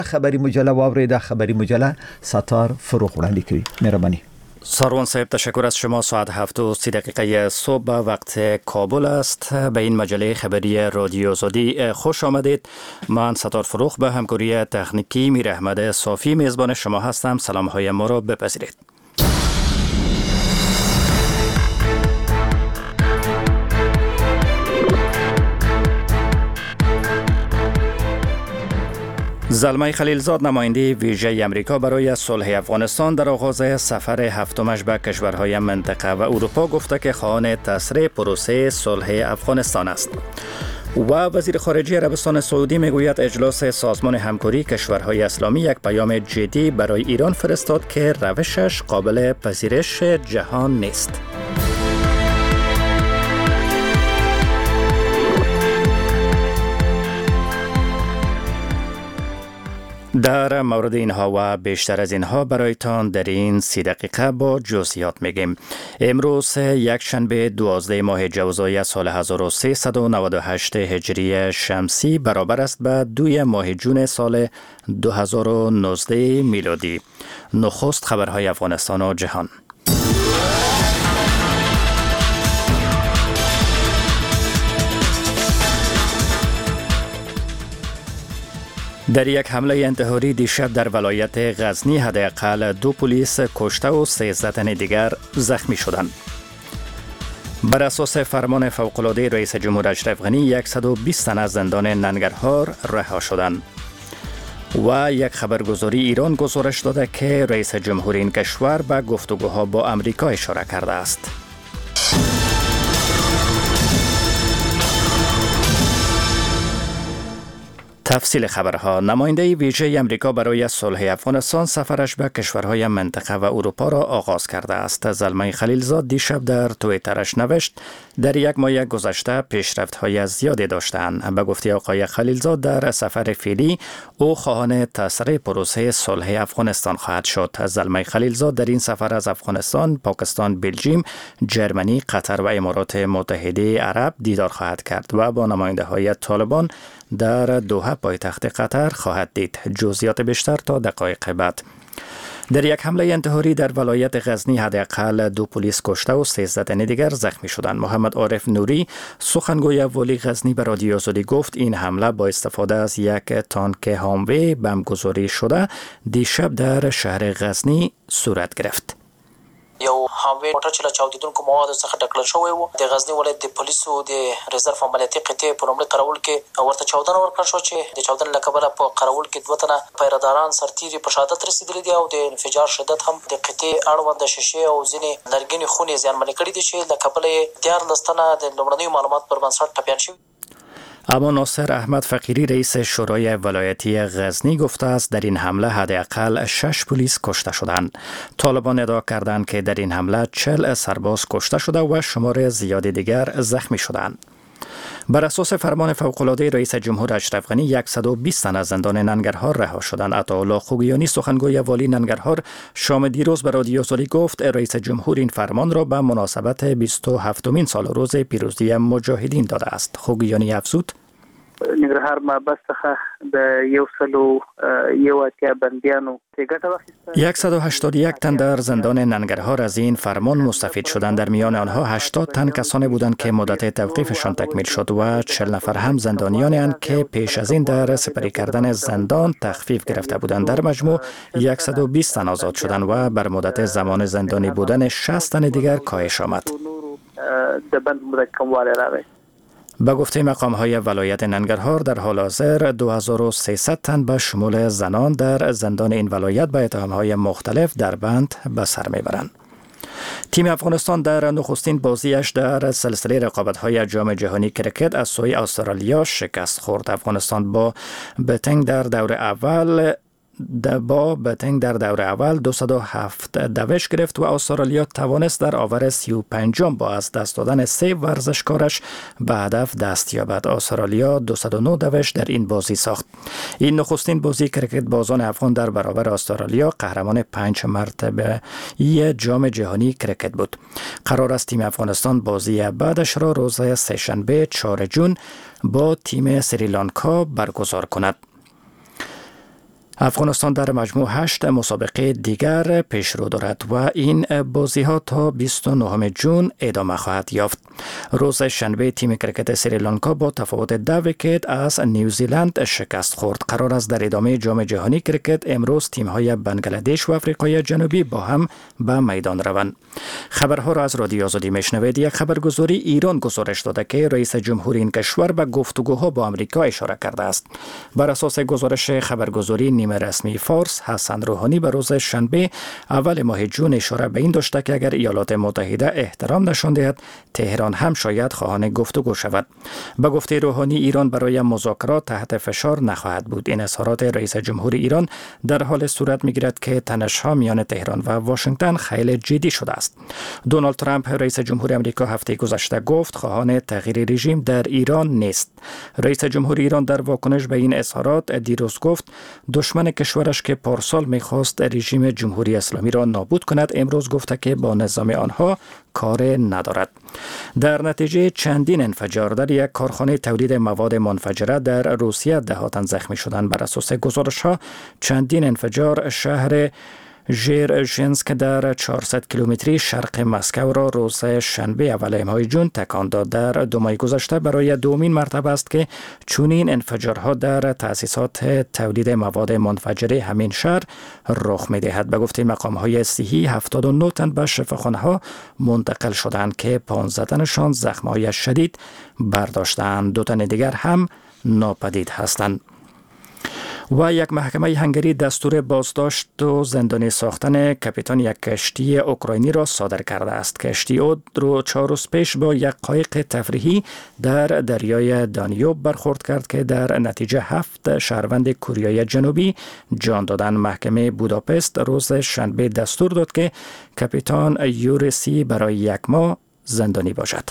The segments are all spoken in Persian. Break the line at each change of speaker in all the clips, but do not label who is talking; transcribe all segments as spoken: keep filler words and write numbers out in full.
خبری مجله واوریده. خبری مجله ستار فروغ وړاندې کوي. مهرباني.
ساروان صاحب تشکر از شما. ساعت هفت و سی دقیقه صبح وقت کابل است. به این مجله خبری رادیو آزادی خوش آمدید. من ستار فروغ به همکاری تکنیکی میر احمد صافی میزبان شما هستم. سلام های ما را بپذیرید. زلمه خلیلزاد نماینده ویژه امریکا برای صلح افغانستان در آغاز سفر هفتمش به کشورهای منطقه و اروپا گفته که خواهان تسریع پروسه صلح افغانستان است. و وزیر خارجه عربستان سعودی میگوید اجلاس سازمان همکاری کشورهای اسلامی یک پیام جدی برای ایران فرستاد که روشش قابل پذیرش جهان نیست. در مورد اینها و بیشتر از اینها برایتان در این سی دقیقه با جزئیات میگیم. امروز یک شنبه دوازده ماه جوزای سال هزار و سیصد و نود و هشت هجری شمسی برابر است به دوی ماه جون سال دو هزار و نوزده میلادی. نخست خبرهای افغانستان و جهان. در یک حمله انتحاری دیشب در ولایت غزنی حداقل دو پلیس کشته و سیزده تن دیگر زخمی شدند. بر اساس فرمان فوق‌العاده رئیس جمهور اشرف غنی صد و بیست تن از زندان ننگرهار رها شدند. و یک خبرگزاری ایران گزارش داده که رئیس جمهور این کشور به گفتگوها با آمریکا اشاره کرده است. تفصیل خبرها. نماینده ویژه امریکا برای صلح افغانستان سفرش به کشورهای منطقه و اروپا را آغاز کرده است. زلمه خلیلزاد دیشب در توییترش نوشت در یک ماه گذشته پیشرفت‌های زیادی داشتند. به گفته آقای خلیلزاد در سفر فعلی او خواهان تسریع پروسه صلح افغانستان خواهد شد. زلمه خلیلزاد در این سفر از افغانستان، پاکستان، بلژیم، جرمنی، قطر و امارات متحده عرب دیدار خواهد کرد و با نماینده‌های طالبان در دوحه پایتخت قطر خواهد دید. جزئیات بیشتر تا دقایق بعد. در یک حمله انتحاری در ولایت غزنی حداقل دو پلیس کشته و سیزده تن دیگر زخمی شدند. محمد عارف نوری سخنگوی والی غزنی به رادیو آزادی گفت این حمله با استفاده از یک تانک هاموی بمبگذاری شده دیشب در شهر غزنی صورت گرفت.
یو هاموی موټر چې له چاودیدونکو موادو څخه ډکل شوی و. د غزنی ولایت د پولیسو د رزرف عملیاتي قطعې په لومړي قرول کې ورته چاودنه ورکړل شو چې د چاودنې له کبله په قرول کې دوه تنه پیرهداران سرتیري په شهادت رسېدلي دي او د انفجار شدت هم د قطعې اړونده شیشې او ځینې لرګینې خونې زیانمنې کړي دي چې له کبله یې دیارلس تنه د لومړنیو معلوماتو پر بنسټ ټپیان شوي.
اما ناصر احمد فقیری رئیس شورای ولایتی غزنی گفته است در این حمله حداقل شش پلیس کشته شدند. طالبان ادعا کردند که در این حمله چهل سرباز کشته شده و شمار زیادی دیگر زخمی شدند. بر اساس فرمان فوق‌العاده رئیس جمهور اشرف غنی صد و بیست تن از زندان ننگرهار رها شدند. عطاالله خوگیانی سخنگوی والی ننگرهار شام دیروز به رادیو آزادی گفت رئیس جمهور این فرمان را به مناسبت بیست و هفتمین سال روز پیروزی مجاهدین داده است. خوگیانی افزود
ننګرهار محبس څخه د یو سلو یو اتیا بندیانو
صد و هشتاد و یک تن در زندان ننگرهار از این فرمان مستفید شدند. در میان آنها هشتاد تن کسانی بودند که مدت توقیفشان تکمیل شد و چهل نفر هم زندانیانی اند که پیش از این در سپری کردن زندان تخفیف گرفته بودند. در مجموع صد و بیست تن آزاد شدند و بر مدت زمان زندانی بودن شصت تن دیگر کاهش آمد. به گفته مقام‌های ولایت ننگرهار در حال حاضر دو هزار و سیصد تن به شمول زنان در زندان این ولایت به اتهام‌های مختلف در بند به سر میبرند. تیم افغانستان در نخستین بازیش در سلسله رقابت‌های جام جهانی کرکت از سوی استرالیا شکست خورد. افغانستان با بتنگ در دور اول با بتنگ در دور اول دویست و هفت دوش گرفت و استرالیا توانست در آور سی و پنجم با از دست دادن سه ورزشکارش به هدف دست یابد. استرالیا دویست و نه دوش در این بازی ساخت. این نخستین بازی کرکت بازان افغان در برابر استرالیا قهرمان پنج مرتبه ی جام جهانی کرکت بود. قرار است تیم افغانستان بازی بعدش را روز سه‌شنبه چهارم جون با تیم سریلانکا برگزار کند. افغانستان در مجموع هشت مسابقه دیگر پیشرو دارد و این بازی ها تا بیست و نهم جون ادامه خواهد یافت. روز شنبه تیم کرکت سریلانکا با تفاوت دو ویکت از نیوزیلند شکست خورد. قرار است در ادامه جام جهانی کرکت امروز تیم های بنگلادش و آفریقای جنوبی با هم به میدان روند. خبرها را از رادیو آزادی میشنوید. یک خبرگزاری ایران گزارش داده که رئیس جمهور این کشور به گفتگوها با آمریکا اشاره کرده است. بر اساس گزارش خبرگزاری نیمه رسمی فارس، حسن روحانی به روز شنبه اول ماه جون اشاره به این داشته که اگر ایالات متحده احترام نشان دهد، تهران هم شاید خواهان گفتگو شود. به گفته روحانی ایران برای مذاکرات تحت فشار نخواهد بود. این اظهارات رئیس جمهور ایران در حال صورت میگیرد که تنش‌ها میان تهران و واشنگتن خیلی جدی شده است. دونالد ترامپ رئیس جمهور آمریکا هفته گذشته گفت خواهان تغییر رژیم در ایران نیست. رئیس جمهور ایران در واکنش به این اظهارات دیروز گفت دشمن کشورش که پارسال میخواست رژیم جمهوری اسلامی را نابود کند، امروز گفته که با نظام آنها کار ندارد. در نتیجه چندین انفجار در یک کارخانه تولید مواد منفجره در روسیه ده ها تن زخمی شدند. بر اساس گزارش ها چندین انفجار شهر ژیرژینسک در چهارصد کیلومتری شرق مسکو را روز شنبه اول ماه جون تکان داد. در دو ماه گذشته برای دومین مرتبه است که چنین انفجارها در تأسیسات تولید مواد منفجره همین شهر رخ می‌دهد. به گفته مقام‌های صحی هفتاد و نه تن به شفاخانه‌ها منتقل شدند که پانزده تنشان زخم‌های شدید برداشتند. دو تن دیگر هم ناپدید هستند. و یک محکمه هنگری دستور بازداشت و زندانی ساختن کاپیتان یک کشتی اوکراینی را صادر کرده است. کشتی او رو چهار روز پیش با یک قایق تفریحی در دریای دانیوب برخورد کرد که در نتیجه هفت شهروند کوریای جنوبی جان دادند. محکمه بوداپست روز شنبه دستور داد که کاپیتان یوریسی برای یک ماه زندانی باشد.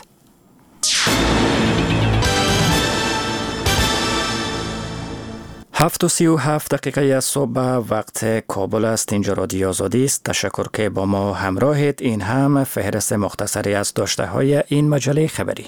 هفت و سی و هفت دقیقه از صبح وقت کابل است. اینجا رادیو آزادی است. تشکر که با ما همراهید. این هم فهرست مختصری از داشته های این مجله خبری.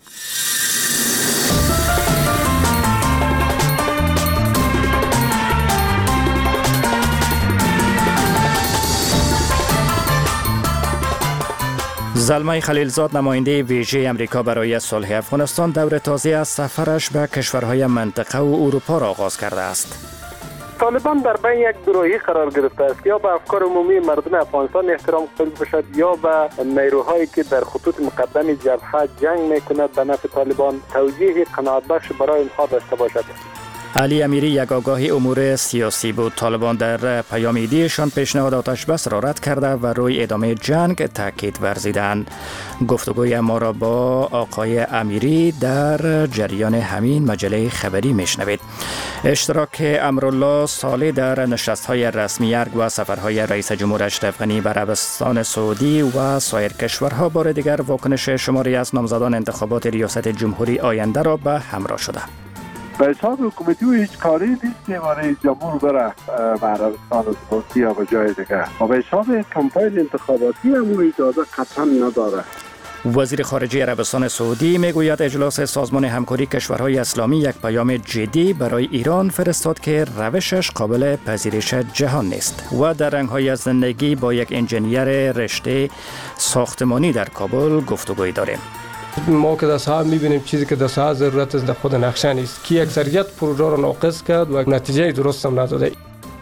زلمه خلیلزاد نماینده ویژه امریکا برای صلح افغانستان دور تازه از سفرش به کشورهای منطقه و اروپا را آغاز کرده است.
طالبان در بین یک گروهی قرار گرفته است، یا به افکار عمومی مردم افغانستان احترام قائل باشد یا به نیروهایی که در خطوط مقدم جبهه جنگ میکند به نفع طالبان توجیه قناعت بخش برای آنها داشته باشد.
علی امیری یک آگاهی امور سیاسی بود. طالبان در پیام ایدیشان پیشنهاد آتش بس را رد کرده و روی ادامه جنگ تاکید ورزیدند. گفتگوی ما را با آقای امیری در جریان همین مجله خبری میشنوید. اشتراک امرالله صالح در نشست‌های رسمی ارگ و سفرهای رئیس جمهور اشرف غنی به عربستان سعودی و سایر کشورها بار دیگر واکنش شماری از نامزدان انتخابات ریاست جمهوری آینده را به همراه شده.
به حساب حکومتی و هیچ کاری نیست که رئیس جمهور بره به عربستان سعودی یا به جای دیگه و به حساب کمپاین انتخاباتی هم اجازه قطعا نداره.
وزیر خارجه عربستان سعودی میگوید اجلاس سازمان همکاری کشورهای اسلامی یک پیام جدی برای ایران فرستاد که روشش قابل پذیرش جهان نیست. و در رنگ‌های از زندگی با یک انجینیر رشته ساختمانی در کابل گفتگوی داریم.
ما که در ساحه میبینیم چیزی که در ساحه ضرورت است در خود نقشه نیست که اکثریت پروژه را ناقص کرد و نتیجه درست هم نداده.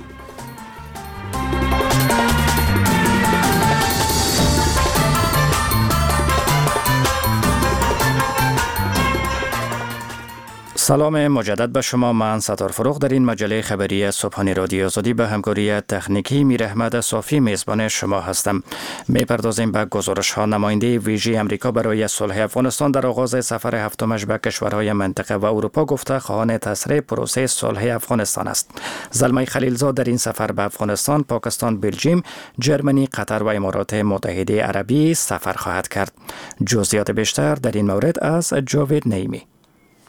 سلام مجدد به شما. من ستار فروغ در این مجله خبری صبحانه رادیو آزادی به همکاری تکنیکی میر احمد صافی میزبان شما هستم. میپردازیم به گزارش ها. نماینده ویژه امریکا برای صلح افغانستان در آغاز سفر هفتمش به کشورهای منطقه و اروپا گفته خواهان تسریع پروسه صلح افغانستان است. زلمه خلیلزاد در این سفر به افغانستان، پاکستان، بلژیم، جرمنی، قطر و امارات متحده عربی سفر خواهد کرد. جزئیات بیشتر در این مورد از جاوید نعیمی.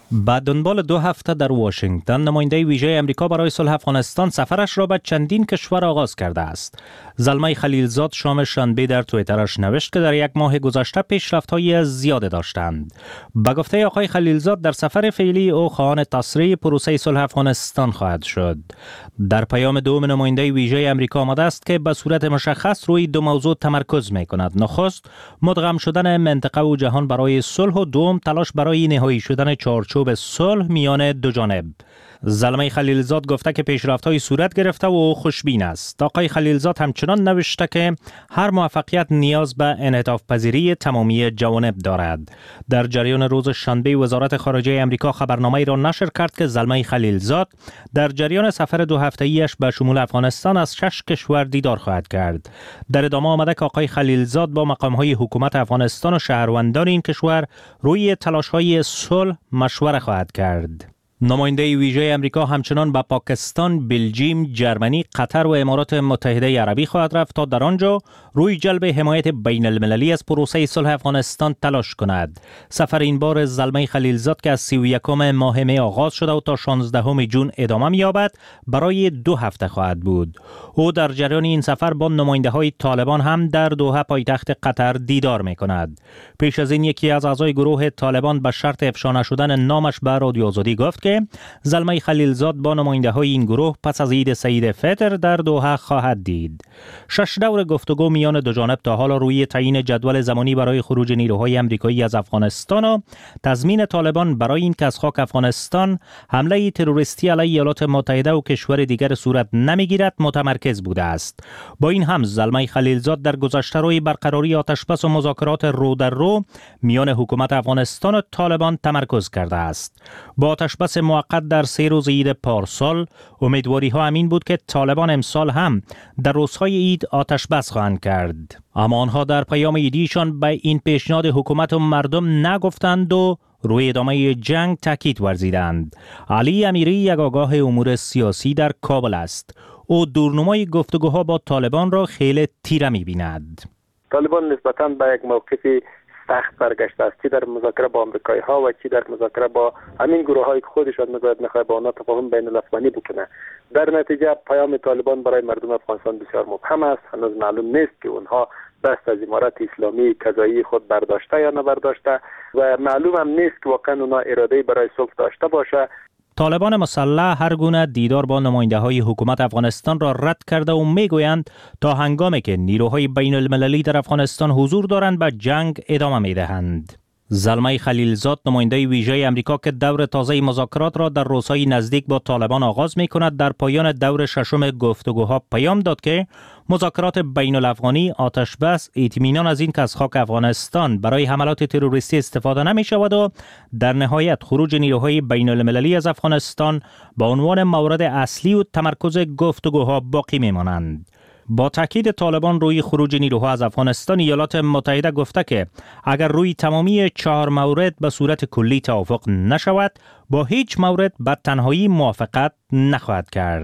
بعد دنبال دو هفته در واشنگتن، نماینده ویژه امریکا برای صلح افغانستان سفرش را به چندین کشور آغاز کرده است. زلمه خلیلزاد شام شنبه در توییترش نوشت که در یک ماه گذشته پیشرفت‌های زیاده داشتند. به گفته آقای خلیلزاد، در سفر فعلی او خواهان تسریع پروسه صلح افغانستان خواهد شد. در پیام دوم، نماینده ویژه امریکا آمده است که به صورت مشخص روی دو موضوع تمرکز می‌کند. نخست، مدغم شدن منطقه و جهان برای صلح و دوم، تلاش برای نهایی شدن چارچوب به صلح میان دو جانب. زلمه خلیلزاد گفته که پیشرفت‌های صورت گرفته و او خوشبین است. آقای خلیلزاد همچنان نوشته که هر موفقیت نیاز به انعطاف پذیری تمامی جوانب دارد. در جریان روز شنبه، وزارت خارجه امریکا خبرنامه‌ای را نشر کرد که زلمه خلیلزاد در جریان سفر دو هفته‌ایش به شمول افغانستان از شش کشور دیدار خواهد کرد. در ادامه آمده که آقای خلیلزاد با مقام‌های حکومت افغانستان و شهروندان این کشور روی تلاش‌های صلح مشوره خواهد کرد. نماینده ویژه امریکا همچنان به پاکستان، بلژیم، جرمنی، قطر و امارات متحده عربی خواهد رفت تا در آنجا روی جلب حمایت بین المللی از پروسه صلح افغانستان تلاش کند. سفر این بار زلمه خلیلزاد که از سی و یکم ماه می آغاز شده و تا شانزدهم جون ادامه می‌یابد، برای دو هفته خواهد بود. او در جریان این سفر با نماینده های طالبان هم در دوحه پایتخت قطر دیدار می کند. پیش از این یکی از اعضای گروه طالبان به شرط افشا نشدن نامش به رادیو آزادی گفت که زلمه خلیلزاد با نماینده های این گروه پس از عید سعید فطر در دوحه خواهد دید. شش دور گفتگو میان دو جانب تا حالا روی تعیین جدول زمانی برای خروج نیروهای آمریکایی از افغانستان و تضمین طالبان برای این که از خاک افغانستان حمله تروریستی علیه ایالات متحده و کشور دیگر صورت نمیگیرد متمرکز بوده است. با این هم زلمه خلیلزاد در گذشته روی برقراری آتشبس و مذاکرات رو در رو میان حکومت افغانستان و طالبان تمرکز کرده است. با آتشبس موقت در سه روز عید پارسال، امیدواری ها همین بود که طالبان امسال هم در روزهای عید آتش بس خواهند کرد. اما آنها در پیام عیدیشان به این پیشنهاد حکومت و مردم نگفتند و روی ادامه جنگ تاکید ورزیدند. علی امیری، یک آگاه امور سیاسی در کابل است. او دورنمای گفتگوها با طالبان را خیلی تیره می‌بیند.
طالبان نسبتاً به یک موقفی سخت برگشته است، چی در مذاکره با آمریکایی ها و چی در مذاکره با همین گروه هایی که خودشان میگوید میخواد با آنها تفاهم بین الافغانی بکنه. در نتیجه پیام طالبان برای مردم افغانستان بسیار مبهم است. هنوز معلوم نیست که اونها دست از امارت اسلامی قضایی خود برداشته یا نبرداشته و معلوم هم نیست که واقعا اونها اراده برای صلح داشته باشه.
طالبان مسلح هر گونه دیدار با نماینده های حکومت افغانستان را رد کرده و میگویند تا هنگامی که نیروهای بین المللی در افغانستان حضور دارند به جنگ ادامه میدهند. زلمه خلیلزاد، نماینده ویژه امریکا که دور تازه مذاکرات را در روزهای نزدیک با طالبان آغاز می کند، در پایان دور ششم گفتگوها پیام داد که مذاکرات بین الافغانی، آتش بس، اطمینان از این که از خاک افغانستان برای حملات تروریستی استفاده نمی شود و در نهایت خروج نیروهای بین المللی از افغانستان با عنوان مورد اصلی و تمرکز گفتگوها باقی می مانند. با تاکید طالبان روی خروج نیروها از افغانستان، ایالات متحده گفته که اگر روی تمامی چهار مورد به صورت کلی توافق نشود، با هیچ مورد به تنهایی موافقت نخواهد کرد.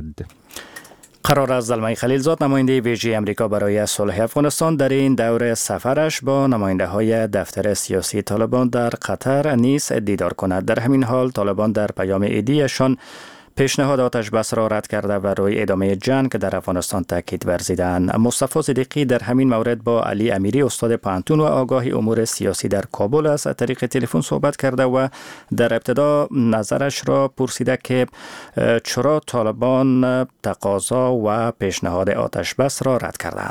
قرار است زلمه خلیلزاد، نماینده ویژه امریکا برای صلح افغانستان، در این دور سفرش با نماینده های دفتر سیاسی طالبان در قطر نیز دیدار کند. در همین حال طالبان در پیام عیدیشان پیشنهاد آتش بس را رد کرده و روی ادامه جنگ در افغانستان تاکید ورزیدند. مصطفی صدیقی در همین مورد با علی امیری، استاد پانتون و آگاه امور سیاسی در کابل از طریق تلفن صحبت کرده و در ابتدا نظرش را پرسیده که چرا طالبان تقاضا و پیشنهاد آتش بس را رد کردند.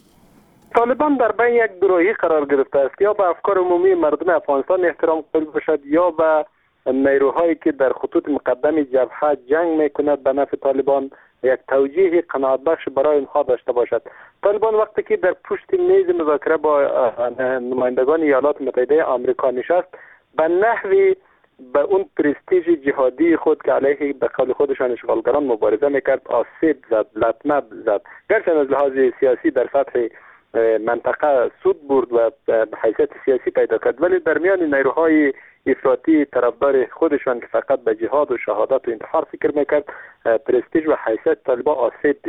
طالبان در بین یک گروهی قرار گرفته است یا به افکار عمومی مردم افغانستان احترام قائل باشد یا به نیروهایی که در خطوط مقدم جبهه جنگ میکند به نفع طالبان یک توجیه قناعت بخش برای اونها داشته باشد. طالبان وقتی که در پشت میز مذاکره با نمایندگان ایالات متحده آمریکا نشست، به نحوی به اون پرستیژ جهادی خود که علیه به قول خودشان اشغالگران مبارزه میکرد آسیب زد، لطمه زد. گرچه از لحاظ سیاسی در سطح منطقه سود برد و به حیثیت سیاسی پیدا کرد، ولی در میان نیروهای افراطی طرفدار خودشان که فقط به جهاد و شهادت و انتحار فکر میکرد، پرستیژ و حیثیت طالبان آسیب دید.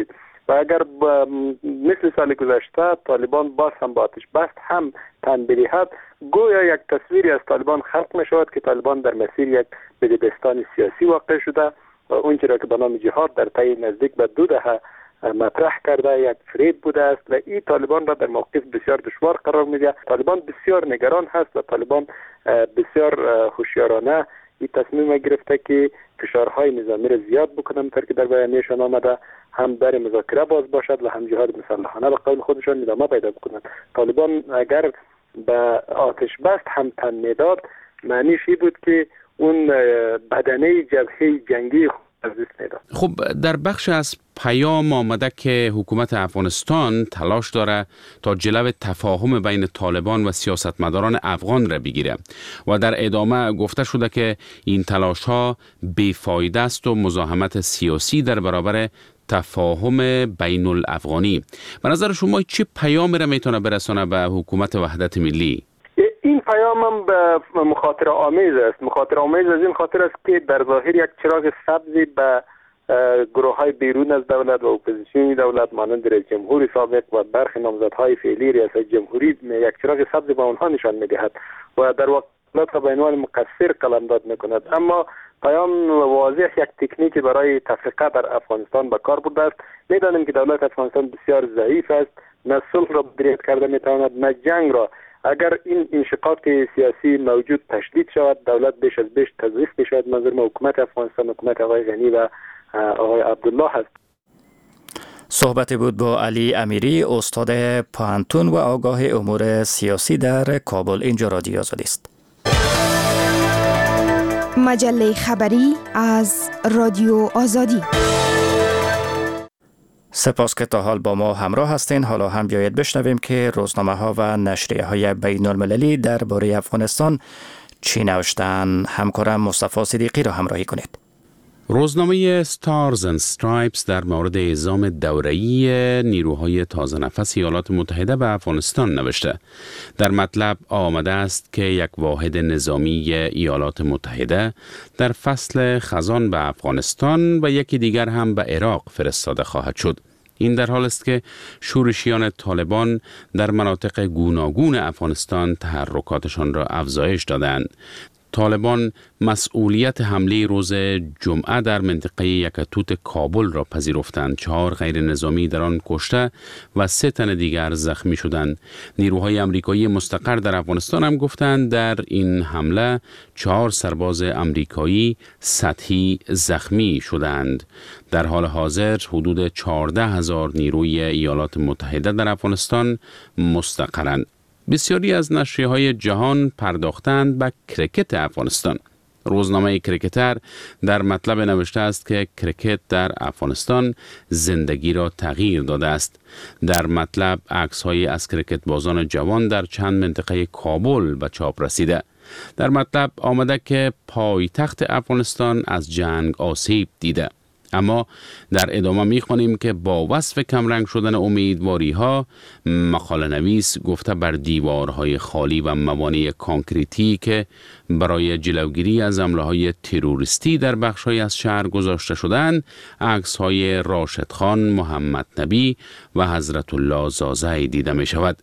و اگر مثل سال گذشته طالبان باز هم با آتش بست هم تن بدهد، گویا یک تصویری از طالبان خلق می شود که طالبان در مسیر یک بدبستان سیاسی واقع شده و اون چرا که به نام جهاد در طی نزدیک به دو دهه مطرح کرده یک فریب بوده است و این طالبان را در موقف بسیار دشوار قرار میده. طالبان بسیار نگران هست و طالبان بسیار هوشیارانه این تصمیم گرفته که فشارهای نظامی را زیاد بکنن تا که در بیانیه‌شان آمده، هم در مذاکره باز باشد و هم جهاد مسلحانه به قول خودشان ادامه پیدا بکنند. طالبان اگر به آتش بست هم تن میداد، معنیش این بود که اون بدنه جبهه جنگی خود از دست میداد.
خب در بخش از پیام آمده که حکومت افغانستان تلاش داره تا جلو تفاهم بین طالبان و سیاستمداران افغان را بگیره و در ادامه گفته شده که این تلاش ها بیفایده است و مزاحمت سیاسی در برابر تفاهم بین الافغانی. به نظر شما چه پیامی را میتونه برسانه به حکومت وحدت ملی؟
این پیام هم به مخاطره آمیز است. مخاطره آمیز از این خاطر است که در ظاهر یک چراغ سبزی به گروه های بیرون از دولت و اپوزیسیون دولت مانند رئیس جمهور سابق و برخی نامزدهای فعلی ریاست جمهوری یک چراغ سبزی به آنها نشان میدهد و در واقع را به عنوان مقصر قلمداد میکند. اما پیام واضح یک تکنیکی برای تفرقه در افغانستان به کار برده است. میدانیم که دولت افغانستان بسیار ضعیف است، نه صلح را مدیریت کرده میتواند نه جنگ را. اگر این انشقاق سیاسی موجود تشدید شود، دولت بیش از بیش تضعیف میشود. منظور ما حکومت افغانستان حکومت آقای غنی و آقای عبدالله هست.
صحبت بود با علی امیری، استاد پوهنتون و آگاه امور سیاسی در کابل. اینجا رادیو آزادی است.
مجله خبری از رادیو آزادی.
سپاس که تا حال با ما همراه هستین. حالا هم بیایید بشنویم که روزنامه ها و نشریه های بین المللی درباره افغانستان چی نوشتن. همکارم مصطفی صدیقی را همراهی کنید.
روزنامه Stars and Stripes در مورد اعزام دوره‌ای نیروهای تازه نفس ایالات متحده به افغانستان نوشته. در مطلب آمده است که یک واحد نظامی ایالات متحده در فصل خزان به افغانستان و یکی دیگر هم به عراق فرستاده خواهد شد. این در حال است که شورشیان طالبان در مناطق گوناگون افغانستان تحرکاتشان را افزایش دادند. طالبان مسئولیت حمله روز جمعه در منطقه یکتوت کابل را پذیرفتند. چهار غیر نظامی در آن کشته و سه تن دیگر زخمی شدند. نیروهای آمریکایی مستقر در افغانستان هم گفتند در این حمله چهار سرباز آمریکایی سطحی زخمی شدند. در حال حاضر حدود چهارده هزار نیروی ایالات متحده در افغانستان مستقرند. بسیاری از نشریه‌های جهان پرداختند به کرکت افغانستان. روزنامه کرکتر در مطلب نوشته است که کرکت در افغانستان زندگی را تغییر داده است. در مطلب عکس‌هایی از کرکت بازان جوان در چند منطقه کابل به چاپ رسیده. در مطلب آمده که پایتخت افغانستان از جنگ آسیب دیده. اما در ادامه می‌خوانیم که با وصف کمرنگ شدن امیدواری‌ها، مقاله نویس گفته بر دیوارهای خالی و موانع کانکریتی که برای جلوگیری از حمله‌های تروریستی در بخش‌های از شهر گذاشته شدند، عکس‌های راشد خان، محمد نبی و حضرت الله زازی دیده می‌شود.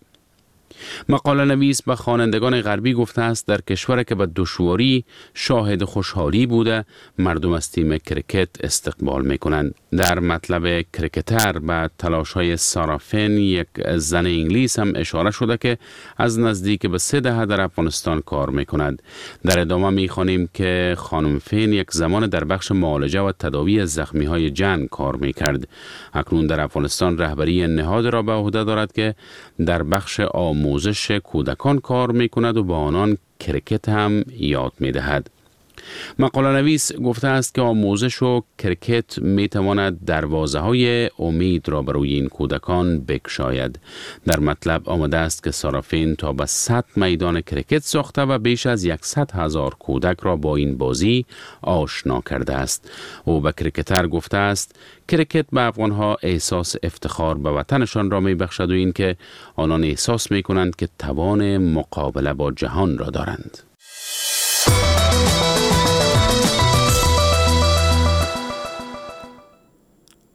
مقاله نویس به خوانندگان غربی گفته است در کشوری که به دشواری شاهد خوشحالی بوده، مردم از تیم کرکت استقبال میکنند. در مطلب کرکتر به تلاش‌های سارا فین، یک زن انگلیس، هم اشاره شده که از نزدیک به سه دهه در افغانستان کار میکند. در ادامه میخوانیم که خانم فین یک زمان در بخش معالجه و تداوی زخمی‌های جنگ کار میکرد. اکنون در افغانستان رهبری نهاد را به عهده دارد که در بخش آموزش کودکان کار میکند و با آنان کرکت هم یاد میدهد. مقاله نویس گفته است که آموزش و کرکت میتواند دروازه های امید را برای این کودکان بگشاید. در مطلب آمده است که سارافین تا به صد میدان کرکت ساخته و بیش از صد هزار کودک را با این بازی آشنا کرده است. او به کرکتر گفته است کرکت به افغانها احساس افتخار به وطنشان را میبخشد و این که آنان احساس میکنند که توان مقابله با جهان را دارند.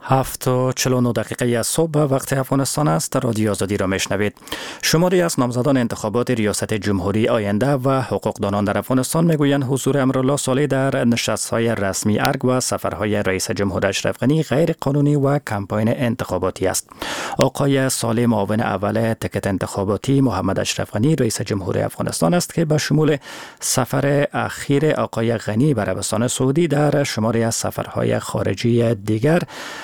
هفت و چهل و نه دقیقه از صبح وقت افغانستان است. رادیو آزادی را میشنوید. شماری از نامزدان انتخابات ریاست جمهوری آینده و حقوقدانان در افغانستان میگویند حضور امرالله صالح در نشست‌های رسمی ارگ و سفرهای رئیس جمهور اشرف غنی غیر قانونی و کمپاین انتخاباتی است. آقای صالح معاون اول تکت انتخاباتی محمد اشرف غنی رئیس جمهور افغانستان است که به شمول سفر اخیر آقای غنی به عربستان سعودی در شماری از سفرهای خارجی دیگر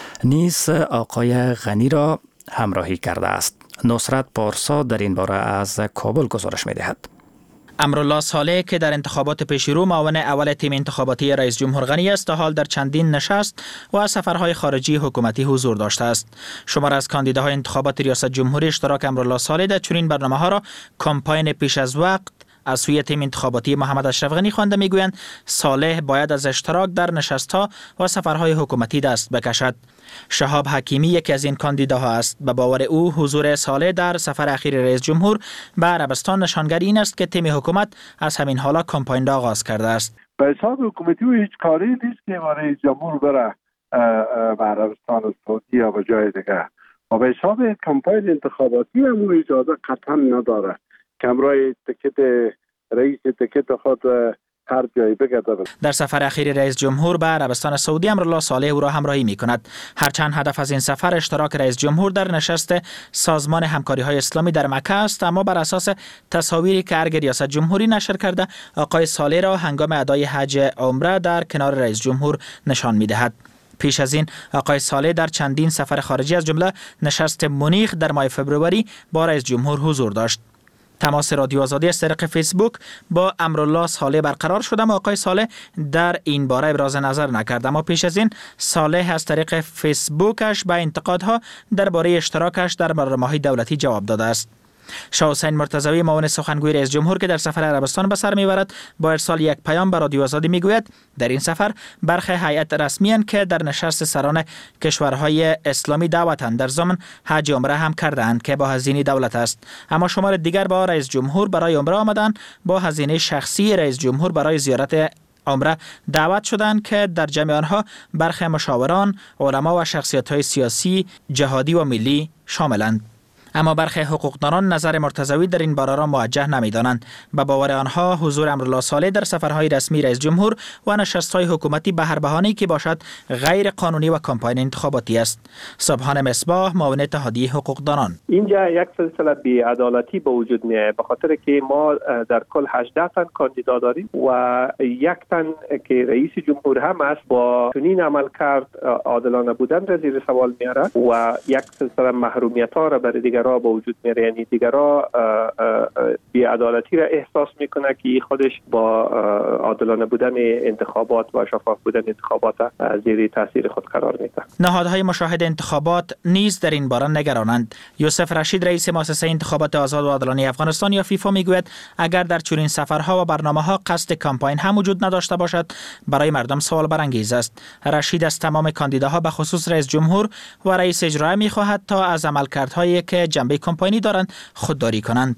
نیز آقای غنی را همراهی کرده است. نصرت پارسا در این باره از کابل گزارش می‌دهد.
امرالله صالح که در انتخابات پیشرو معاون اول تیم انتخاباتی رئیس جمهور غنی است تا حال در چندین نشست و سفرهای خارجی حکومتی حضور داشته است. شمار از کاندیداهای انتخابات ریاست جمهوری اشتراک امرالله صالح در چنین برنامه‌ها را کمپاین پیش از وقت از سوی تیم انتخاباتی محمد اشرف غنی خوانده میگویند صالح باید از اشتراک در نشست‌ها و سفرهای حکومتی دست بکشد. شهاب حکیمی یکی از این کاندیداها است. به باور او حضور صالح در سفر اخیر رئیس جمهور به عربستان نشانگر این است که تیم حکومت از همین حالا کمپاین را آغاز کرده است.
به حساب حکومتی و هیچ کاری نیست که رئیس جمهور بره به عربستان سعودی یا به جای دیگه. و به حساب کمپاین انتخاباتی هم اجازه قطعا نداره که امرای تکت رئیس تکت خود هر جایی بگرده.
در سفر اخیر رئیس جمهور به عربستان سعودی امرالله صالح او را همراهی می کند. هرچند هدف از این سفر اشتراک رئیس جمهور در نشست سازمان همکاری های اسلامی در مکه است، اما بر اساس تصاویری که ارگ ریاست جمهوری نشر کرده آقای صالح را هنگام ادای حج عمره در کنار رئیس جمهور نشان می دهد. پیش از این آقای صالح در چندین سفر خارجی از جمله نشست مونیخ در ماه فوریه با رئیس جمهور حضور داشت. تماس رادیو آزادی از طریق فیسبوک با امرالله صالح برقرار شد اما آقای صالح در این باره ابراز نظر نکرد. اما پیش از این صالح از طریق فیسبوکش به انتقادها درباره اشتراکش در برنامه‌های دولتی جواب داده است. شاه حسین مرتضوی معاون سخنگوی رئیس جمهور که در سفر عربستان به سر میبرد با ارسال یک پیام به رادیو آزادی میگوید در این سفر برخی هیئت رسمیان که در نشست سران کشورهای اسلامی دعوتند در ضمن حج عمره هم کردند که با هزینه دولت است، اما شمار دیگر با رئیس جمهور برای عمره آمدند با هزینه شخصی رئیس جمهور برای زیارت عمره دعوت شدند که در جمع آنها برخی مشاوران، علما و شخصیت‌های سیاسی، جهادی و ملی شاملند. اما برخی حقوقدانان نظر مرتضوی در این باره را موجه نمی‌دانند. به باور آنها حضور امرالله صالح در سفرهای رسمی رئیس جمهور و نشست‌های حکومتی به هر بهانه‌ای که باشد غیر قانونی و کمپاین انتخاباتی است. سبحان مصباح معاون اتحادیه حقوقدانان:
اینجا یک سلسله بی‌عدالتی به وجود میاد به خاطر که ما در کل هجده تن کاندیدا داریم و یک تن که رئیس جمهور هم است با چنین عمل کرد عادلانه بودن را زیر سوال میاره و یک سلسله محرومیت‌ها را برای دیگر را به وجود میاره. یعنی دیگرها بی‌عدالتی را احساس میکنه که خودش با عادلانه بودن انتخابات و شفاف بودن انتخابات زیر تاثیر خود قرار میده.
نهادهای مشاهد انتخابات نیز در این باره نگرانند. یوسف رشید رئیس مؤسسه انتخابات آزاد و عادلانه افغانستان یا فیفا میگوید اگر در چنین سفرها و برنامه‌ها قصد کمپاین هم وجود نداشته باشد برای مردم سوال برانگیز است. رشید از تمام کاندیداها به خصوص رئیس جمهور و رئیس اجرایی میخواهد تا از عملکردهایی که جنبه کمپاینی دارند خودداری کنند.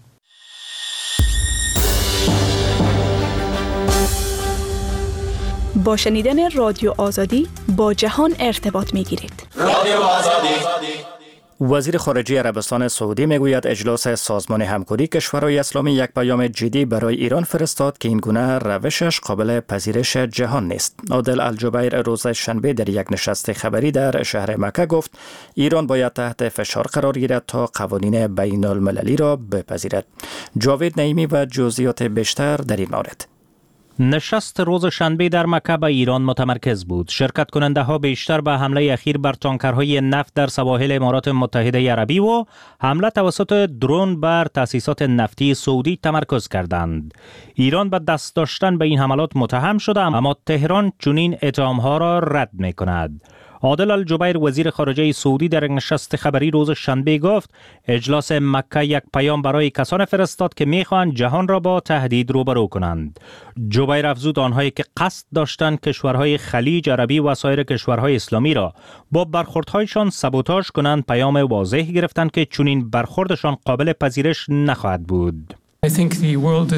با شنیدن رادیو آزادی با جهان ارتباط میگیرید.
رادیو آزادی. وزیر خارجه عربستان سعودی میگوید اجلاس سازمان همکاری کشورهای اسلامی یک پیام جدی برای ایران فرستاد که این گونه روشش قابل پذیرش جهان نیست. عادل الجبیر روز شنبه در یک نشست خبری در شهر مکه گفت ایران باید تحت فشار قرار گیرد تا قوانین بین المللی را بپذیرد. جاوید نعیمی و جزئیات بیشتر در این مورد.
نشست روز شنبه در مکه به ایران متمرکز بود. شرکت کننده ها بیشتر به حمله اخیر بر تانکرهای نفت در سواحل امارات متحده عربی و حمله توسط درون بر تأسیسات نفتی سعودی تمرکز کردند. ایران به دست داشتن به این حملات متهم شده اما تهران چنین اتهام‌ها را رد می‌کند. عادل الجبیر وزیر خارجه سعودی در نشست خبری روز شنبه گفت اجلاس مکه یک پیام برای کسان فرستاد که میخواهند جهان را با تهدید روبرو کنند. جبیر افزود آنهایی که قصد داشتند کشورهای خلیج عربی و سایر کشورهای اسلامی را با برخوردهایشان سبوتاژ کنند پیام واضح گرفتند که چنین برخوردشان قابل پذیرش نخواهد بود.
I think the world is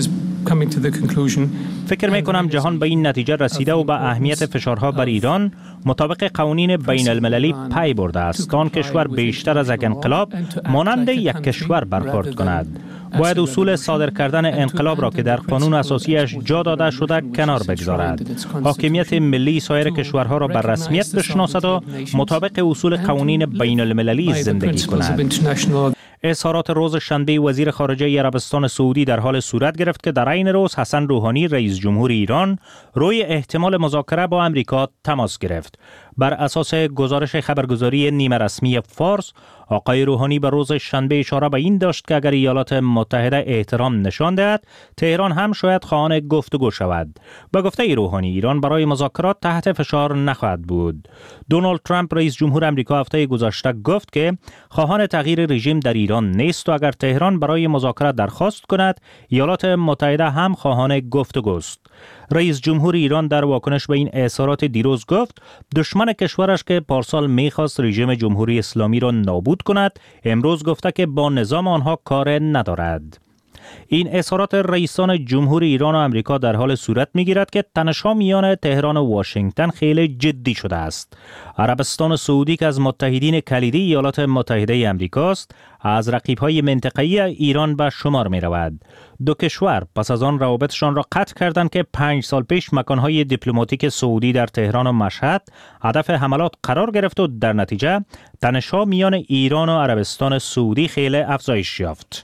فکر می کنم جهان به این نتیجه رسیده و به اهمیت فشارها بر ایران مطابق قوانین بین المللی پی برده است تا آن کشور بیشتر از یک انقلاب مانند یک کشور برخورد کند. باید اصول صادر کردن انقلاب را که در قانون اساسیش جا داده شده کنار بگذارد. حاکمیت ملی سایر کشورها را بر رسمیت بشناسد و مطابق اصول قوانین بین المللی زندگی کند. اظهارات روز شنبه وزیر خارجه عربستان سعودی در حال صورت گرفت که در عین روز حسن روحانی رئیس جمهور ایران روی احتمال مذاکره با امریکا تماس گرفت. بر اساس گزارش خبرگزاری نیمه رسمی فارس، آقای روحانی به روز شنبه اشاره به این داشت که اگر ایالات متحده احترام نشان دهد، تهران هم شاید خواهان گفتگو شود. به گفته روحانی، ایران برای مذاکرات تحت فشار نخواهد بود. دونالد ترامپ رئیس جمهور آمریکا هفته گذشته گفت که خواهان تغییر رژیم در ایران نیست و اگر تهران برای مذاکره درخواست کند، ایالات متحده هم خواهان گفتگوست. رئیس جمهور ایران در واکنش به این اظهارات دیروز گفت دشمن کشورش که پارسال میخواست رژیم جمهوری اسلامی را نابود کند، امروز گفته که با نظام آنها کار ندارد. این اظهارات رئیسان جمهور ایران و آمریکا در حال صورت میگیرد که تنش‌ها میان تهران و واشنگتن خیلی جدی شده است. عربستان سعودی که از متحدین کلیدی ایالات متحده آمریکا است، از رقیب‌های منطقه‌ای ایران به شمار می‌رود. دو کشور پس از آن روابطشان را قطع کردند که پنج سال پیش مکان‌های دیپلماتیک سعودی در تهران و مشهد هدف حملات قرار گرفت و در نتیجه تنش‌ها میان ایران و عربستان سعودی خیلی افزایش یافت.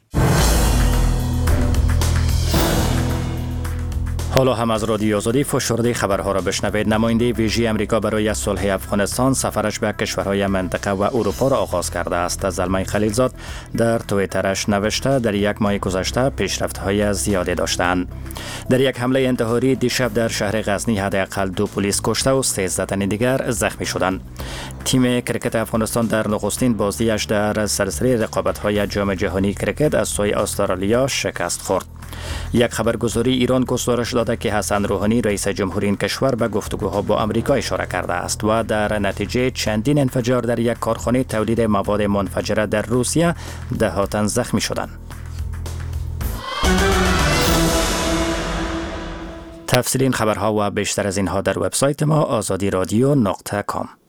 حالا هم از رادیو آزادی فشرده خبرها را بشنوید. نماینده ویژه امریکا برای صلح افغانستان سفرش به کشورهای منطقه و اروپا را آغاز کرده است. زلمه خلیلزاد در توییترش نوشته در یک ماه گذشته پیشرفت‌های زیادی داشتند. در یک حمله انتحاری دیشب در شهر غزنی حداقل دو پلیس کشته و سیزده تن دیگر زخمی شدند. تیم کرکت افغانستان در نخستین بازیش در سلسله رقابت‌های جام جهانی کرکت از سوی استرالیا شکست خورد. یک خبرگزاری ایران گزارش داده که حسن روحانی رئیس جمهور این کشور به گفتگوها با آمریکا اشاره کرده است و در نتیجه چندین انفجار در یک کارخانه تولید مواد منفجره در روسیه ده تن زخمی شدند. تفصیل این خبرها و بیشتر از اینها در وبسایت ما آزادی رادیو نقطه کام.